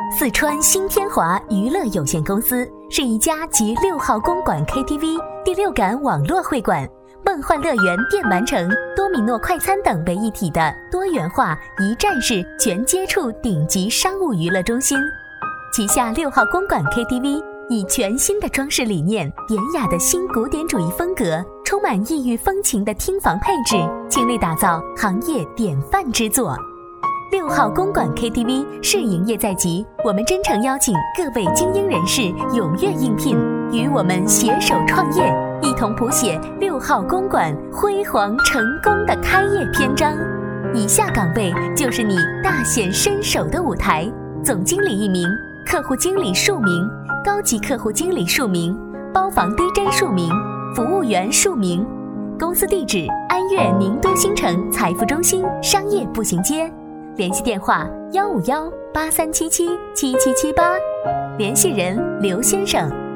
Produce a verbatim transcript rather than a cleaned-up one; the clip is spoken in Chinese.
四川新天华娱乐有限公司是一家集六号公馆 K T V、第六感网络会馆、梦幻乐园电玩城、多米诺快餐等为一体的多元化一站式全接触顶级商务娱乐中心。旗下六号公馆 K T V 以全新的装饰理念、典雅的新古典主义风格、充满异域风情的厅房配置，倾力打造行业典范之作。六号公馆 K T V 试营业在即，我们真诚邀请各位精英人士踊跃应聘，与我们携手创业，一同谱写六号公馆辉煌成功的开业篇章。以下岗位就是你大显身手的舞台：总经理一名，客户经理数名，高级客户经理数名，包房 D J 数名，服务员数名。公司地址：安悦宁都新城财富中心商业步行街。联系电话：幺五幺八三七七七七七八，联系人：刘先生。